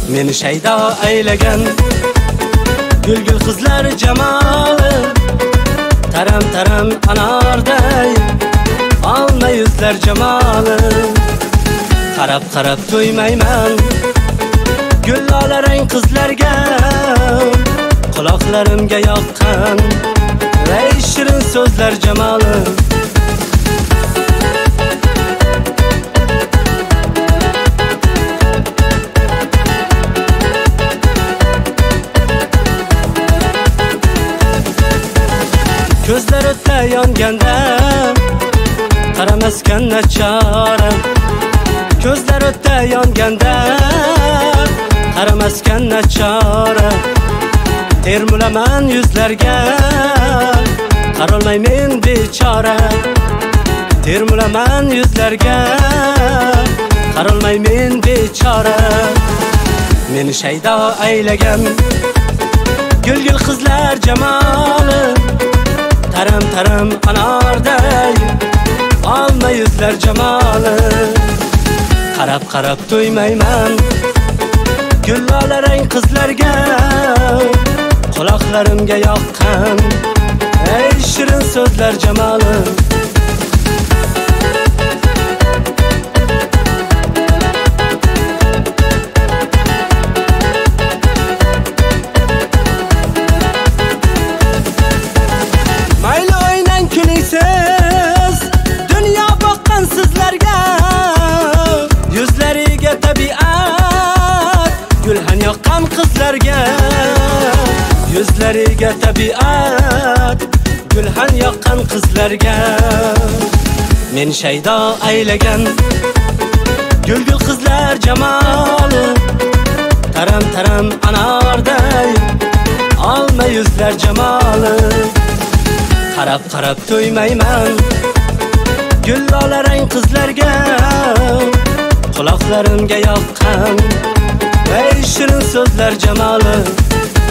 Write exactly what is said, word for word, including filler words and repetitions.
Meni shaydo aylagan gul-gul qizlar jamoli, taram-taram anorday olma yuzlar jamoli. Qarab-qarab to'ymayman gullarang qizlarga, quloqlarimga yoqqan ray shirin so'zlar jamoli. Ko'zlar o'tda yonganda qaramaskan nachora, ko'zlar o'tda yonganda qaramaskan nachora. Termulaman yuzlarga qarolmay men bechora, termulaman yuzlarga qarolmay men bechora. Meni shaydo aylagan gul-gul qizlar jamoli, taram-taram anorday olma yuzlar jamoli. Qarab-qarab to'ymayman gullarang qizlarga, quloqlarimga yoqqan ey shirin so'zlar jamoli. Mayli o'ynang kulingsiz dunyo boqqan sizlarga, yuzlariga tabiat gulhan yoqqan qizlarga, yuzlariga tabiat gulhan yoqqan qizlarga. Men shaydo aylagan gul-gul qizlar jamoli, taram-taram anorday olma yuzlar jamoli. Qarab-qarab to'ymayman gullarang qizlarga, quloqlarimga yoqqan ey shirin so'zlar jamoli.